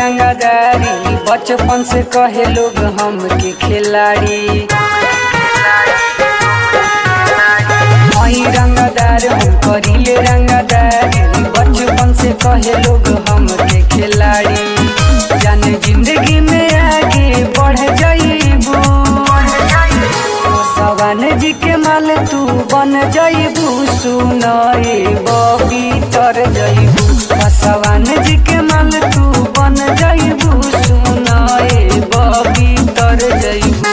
रंगदारी बचपन से कहे लोग हमके खिलाड़ी। आई रंगदार हम करिले रंगदारी बचपन से कहे लोग हमके खिलाड़ी। जान जिंदगी में आगे बढ़ जाइबू सवान जी के माल तू बन जाइबू। सुनाए बबी तर जाइबू सवान जी के माल तू बन जाइबू। सुनाए बबी तर जाइबू।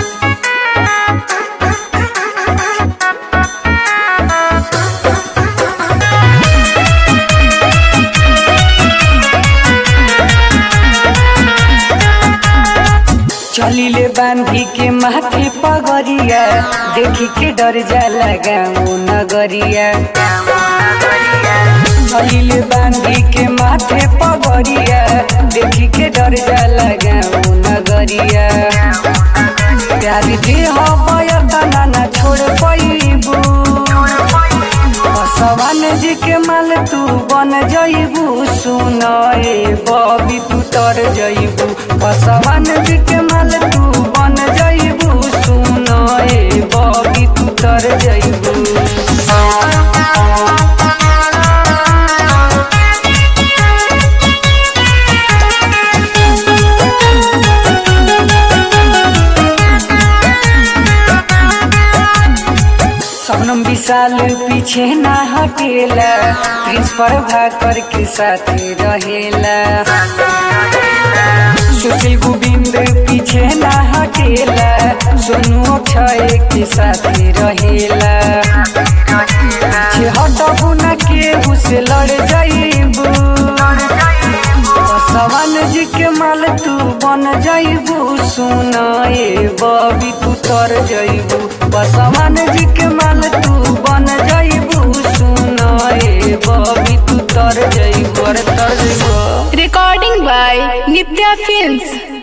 चलिले बांधी के माथे पगरिया देखी के डर जाला गाँव नगरिया। चलिले बांधी के माथे पगरिया देखी के डर जाला गाँव नगरिया। प्यार दे हवयतना ना छोड़ पैबू सवान जी के माल तू बन जाइबू। सुनाए बबी तू तर जाइबू सवान जी के माल तू बन जाइबू। सुनाए बबी तू तर जाइबू। सपनम विशाल पीछे ना हटेला प्रिंस प्रभाकर के साथ रहेला। सुशील गोविंद पीछे ना हटेला सोनू अक्षय के साथ रहेला। पीछे हटबू ना केहू से लड़ जाइबू सवान जी के माल तू बन जाइबू। सुनाए बबी तू तर जाइबू सवान जी के माल तू बन जाइबू। सुनाए बबी तू तर जाइबू। Recording by Nitya Films।